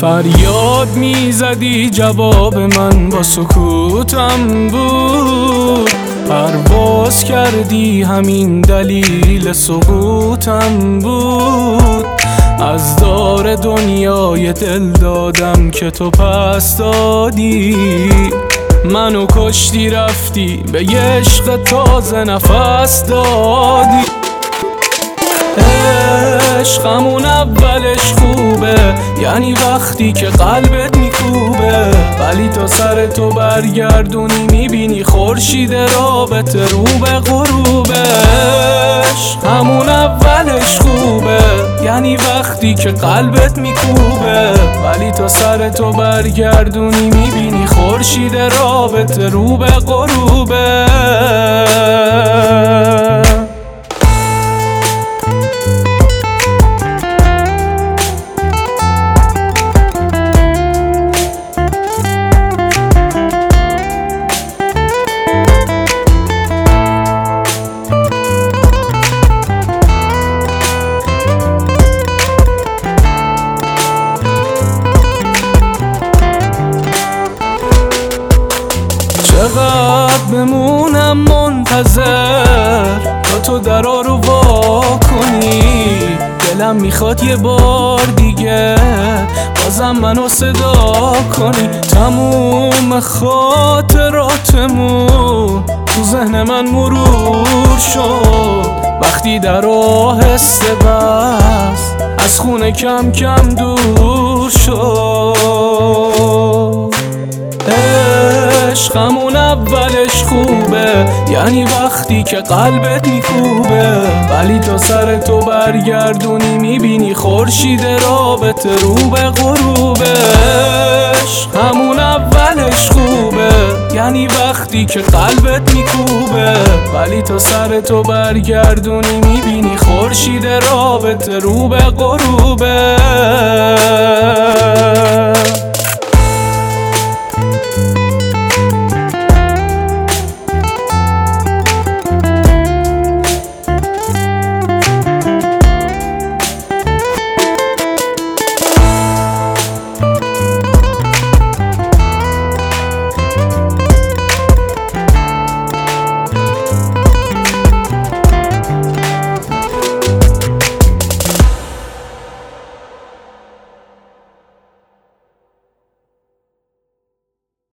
فریاد میزدی جواب من با سکوتم بود، پرواز کردی همین دلیل سقوطم بود. از دار دنیای دل دادم که تو پس دادی، منو کشتی رفتی به یه عشق تازه نفس دادی. عشقمون اولش خوبه، یعنی وقتی که قلبت میکوبه، ولی تا سر تو برگردونی میبینی خورشید رابطه رو به غروبش. همون اولش خوبه، یعنی وقتی که قلبت میکوبه، ولی تا سر تو برگردونی میبینی خورشید رابطه رو به غروبه. چقدر بمونم منتظر تا تو درا رو وا کنی، دلم میخواد یه بار دیگه بازم منو صدا کنی. تموم خاطراتمون تو ذهن من مرور شد، وقتی در آهسته بس از خونه کم کم دور شد. عشقمون اولش خوبه، یعنی وقتی که قلبت میکوبه، ولی تا سر تو برگردونی میبینی خورشید رابطه رو به غروبش. همون اولش خوبه، یعنی وقتی که قلبت میکوبه، ولی تا سر تو برگردونی میبینی خورشید رابطه رو به غروبه.